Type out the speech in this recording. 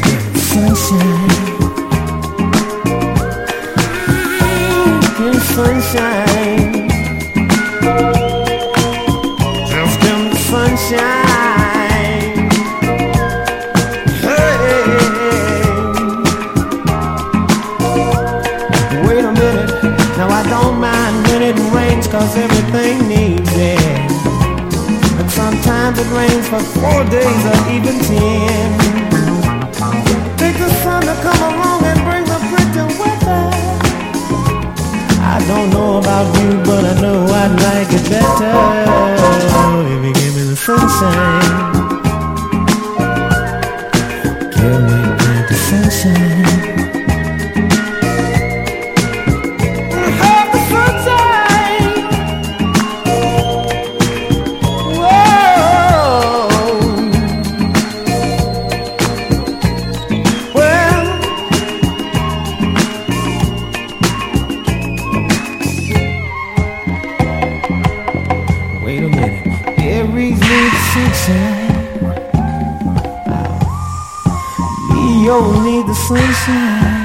Sunshine, sunshine, just in the sunshine. Hey, wait a minute, now I don't mind when it rains, 'cause everything needs it. But sometimes it rains for 4 days or even 10. Take the sun to come along and bring the pretty weather. I don't know about you, but I know I'd like it better if you give me the sunshine. Give me the sunshine. Have the sunshine. Whoa. Well, wait a minute, Aries needs sunshine. Leo need the sunshine.